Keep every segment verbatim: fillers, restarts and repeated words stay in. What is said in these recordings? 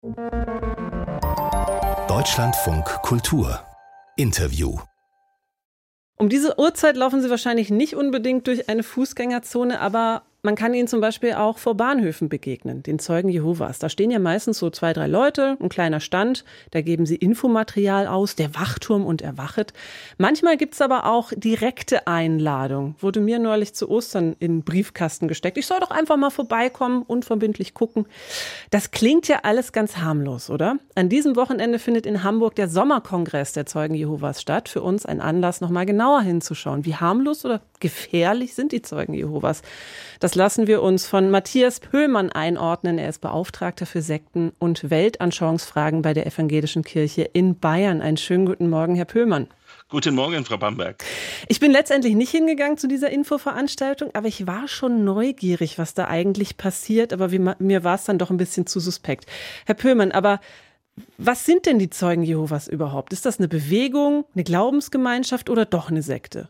Deutschlandfunk Kultur Interview. Um diese Uhrzeit laufen Sie wahrscheinlich nicht unbedingt durch eine Fußgängerzone, aber man kann ihnen zum Beispiel auch vor Bahnhöfen begegnen, den Zeugen Jehovas. Da stehen ja meistens so zwei, drei Leute, ein kleiner Stand, da geben sie Infomaterial aus, der Wachturm und erwachet. Manchmal gibt's aber auch direkte Einladung. Wurde mir neulich zu Ostern in den Briefkasten gesteckt. Ich soll doch einfach mal vorbeikommen, unverbindlich gucken. Das klingt ja alles ganz harmlos, oder? An diesem Wochenende findet in Hamburg der Sommerkongress der Zeugen Jehovas statt. Für uns ein Anlass, noch mal genauer hinzuschauen. Wie harmlos oder gefährlich sind die Zeugen Jehovas? Das lassen wir uns von Matthias Pöhlmann einordnen. Er ist Beauftragter für Sekten- und Weltanschauungsfragen bei der Evangelischen Kirche in Bayern. Einen schönen guten Morgen, Herr Pöhlmann. Guten Morgen, Frau Bamberg. Ich bin letztendlich nicht hingegangen zu dieser Infoveranstaltung, aber ich war schon neugierig, was da eigentlich passiert. Aber wie, mir war es dann doch ein bisschen zu suspekt. Herr Pöhlmann, aber was sind denn die Zeugen Jehovas überhaupt? Ist das eine Bewegung, eine Glaubensgemeinschaft oder doch eine Sekte?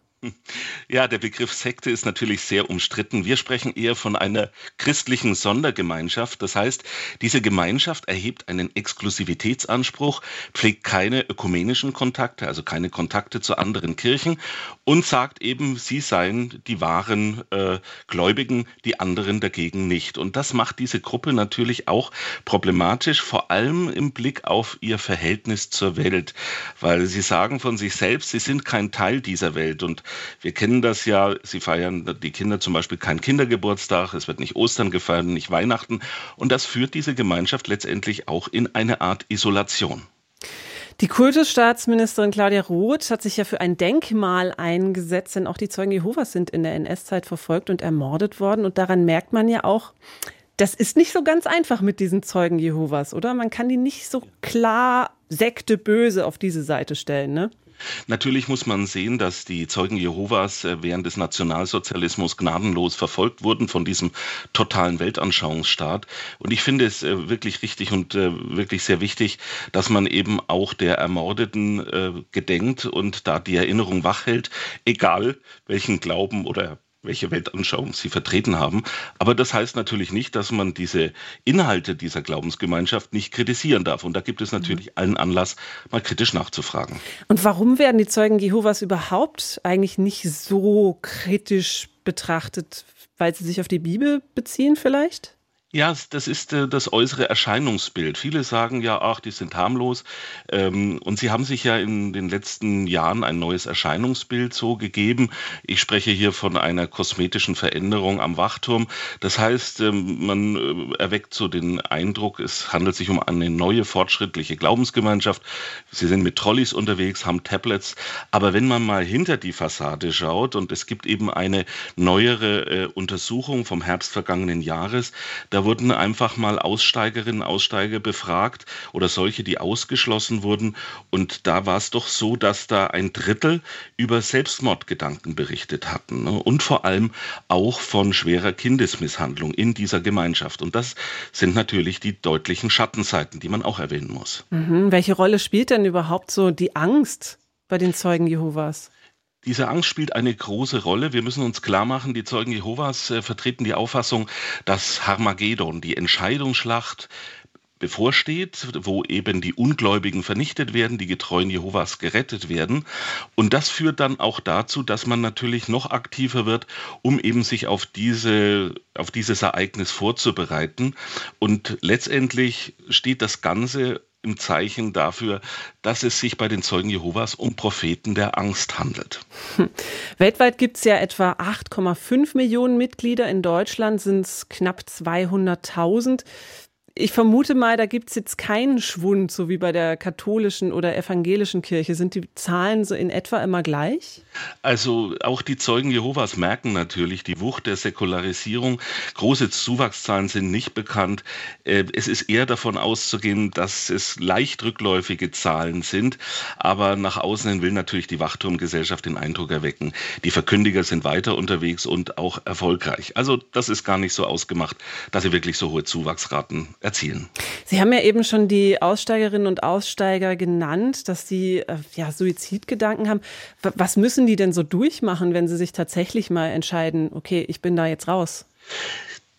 Ja, der Begriff Sekte ist natürlich sehr umstritten. Wir sprechen eher von einer christlichen Sondergemeinschaft. Das heißt, diese Gemeinschaft erhebt einen Exklusivitätsanspruch, pflegt keine ökumenischen Kontakte, also keine Kontakte zu anderen Kirchen und sagt eben, sie seien die wahren äh, Gläubigen, die anderen dagegen nicht. Und das macht diese Gruppe natürlich auch problematisch, vor allem im Blick auf ihr Verhältnis zur Welt, weil sie sagen von sich selbst, sie sind kein Teil dieser Welt. Und wir kennen das ja, sie feiern die Kinder zum Beispiel keinen Kindergeburtstag, es wird nicht Ostern gefeiert, nicht Weihnachten. Und das führt diese Gemeinschaft letztendlich auch in eine Art Isolation. Die Kultusstaatsministerin Claudia Roth hat sich ja für ein Denkmal eingesetzt, denn auch die Zeugen Jehovas sind in der N S-Zeit verfolgt und ermordet worden. Und daran merkt man ja auch, das ist nicht so ganz einfach mit diesen Zeugen Jehovas, oder? Man kann die nicht so klar Sekte böse auf diese Seite stellen, ne? Natürlich muss man sehen, dass die Zeugen Jehovas während des Nationalsozialismus gnadenlos verfolgt wurden von diesem totalen Weltanschauungsstaat. Und ich finde es wirklich richtig und wirklich sehr wichtig, dass man eben auch der Ermordeten gedenkt und da die Erinnerung wachhält, egal welchen Glauben oder welche Weltanschauung sie vertreten haben. Aber das heißt natürlich nicht, dass man diese Inhalte dieser Glaubensgemeinschaft nicht kritisieren darf. Und da gibt es natürlich allen Anlass, mal kritisch nachzufragen. Und warum werden die Zeugen Jehovas überhaupt eigentlich nicht so kritisch betrachtet? Weil sie sich auf die Bibel beziehen vielleicht? Ja, das ist äh, das äußere Erscheinungsbild. Viele sagen ja, ach, die sind harmlos. Ähm, und sie haben sich ja in den letzten Jahren ein neues Erscheinungsbild so gegeben. Ich spreche hier von einer kosmetischen Veränderung am Wachturm. Das heißt, ähm, man äh, erweckt so den Eindruck, es handelt sich um eine neue, fortschrittliche Glaubensgemeinschaft. Sie sind mit Trolleys unterwegs, haben Tablets. Aber wenn man mal hinter die Fassade schaut, und es gibt eben eine neuere äh, Untersuchung vom Herbst vergangenen Jahres, da wurden einfach mal Aussteigerinnen, Aussteiger befragt oder solche, die ausgeschlossen wurden. Und da war es doch so, dass da ein Drittel über Selbstmordgedanken berichtet hatten, ne? Und vor allem auch von schwerer Kindesmisshandlung in dieser Gemeinschaft. Und das sind natürlich die deutlichen Schattenseiten, die man auch erwähnen muss. Mhm. Welche Rolle spielt denn überhaupt so die Angst bei den Zeugen Jehovas? Diese Angst spielt eine große Rolle. Wir müssen uns klar machen, die Zeugen Jehovas äh, vertreten die Auffassung, dass Harmagedon, die Entscheidungsschlacht, bevorsteht, wo eben die Ungläubigen vernichtet werden, die Getreuen Jehovas gerettet werden. Und das führt dann auch dazu, dass man natürlich noch aktiver wird, um eben sich auf diese, auf dieses Ereignis vorzubereiten. Und letztendlich steht das Ganze im Zeichen dafür, dass es sich bei den Zeugen Jehovas um Propheten der Angst handelt. Hm. Weltweit gibt es ja etwa acht Komma fünf Millionen Mitglieder. In Deutschland sind es knapp zweihunderttausend. Ich vermute mal, da gibt es jetzt keinen Schwund, so wie bei der katholischen oder evangelischen Kirche. Sind die Zahlen so in etwa immer gleich? Also auch die Zeugen Jehovas merken natürlich die Wucht der Säkularisierung. Große Zuwachszahlen sind nicht bekannt. Es ist eher davon auszugehen, dass es leicht rückläufige Zahlen sind. Aber nach außen hin will natürlich die Wachturmgesellschaft den Eindruck erwecken, die Verkündiger sind weiter unterwegs und auch erfolgreich. Also das ist gar nicht so ausgemacht, dass sie wirklich so hohe Zuwachsraten erzielen. Sie haben ja eben schon die Aussteigerinnen und Aussteiger genannt, dass sie äh, ja, Suizidgedanken haben. W- was müssen die denn so durchmachen, wenn sie sich tatsächlich mal entscheiden, okay, ich bin da jetzt raus?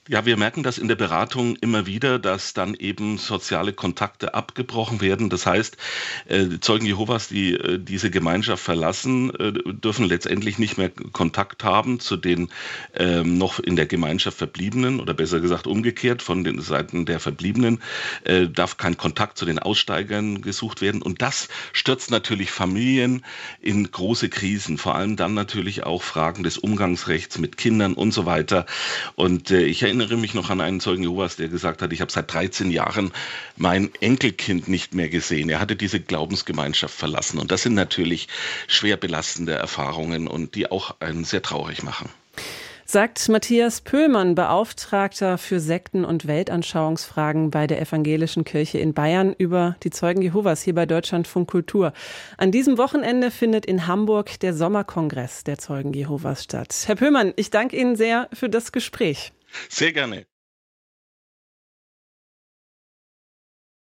Ja, wir merken das in der Beratung immer wieder, dass dann eben soziale Kontakte abgebrochen werden. Das heißt, äh, Zeugen Jehovas, die äh, diese Gemeinschaft verlassen, äh, dürfen letztendlich nicht mehr Kontakt haben zu den ähm, noch in der Gemeinschaft Verbliebenen, oder besser gesagt umgekehrt, von den Seiten der Verbliebenen äh, darf kein Kontakt zu den Aussteigern gesucht werden. Und das stürzt natürlich Familien in große Krisen, vor allem dann natürlich auch Fragen des Umgangsrechts mit Kindern und so weiter. Und äh, ich erinnere Ich erinnere mich noch an einen Zeugen Jehovas, der gesagt hat, ich habe seit dreizehn Jahren mein Enkelkind nicht mehr gesehen. Er hatte diese Glaubensgemeinschaft verlassen. Und das sind natürlich schwer belastende Erfahrungen und die auch einen sehr traurig machen. Sagt Matthias Pöhlmann, Beauftragter für Sekten- und Weltanschauungsfragen bei der Evangelischen Kirche in Bayern, über die Zeugen Jehovas hier bei Deutschlandfunk Kultur. An diesem Wochenende findet in Hamburg der Sommerkongress der Zeugen Jehovas statt. Herr Pöhlmann, ich danke Ihnen sehr für das Gespräch. Sehr gerne.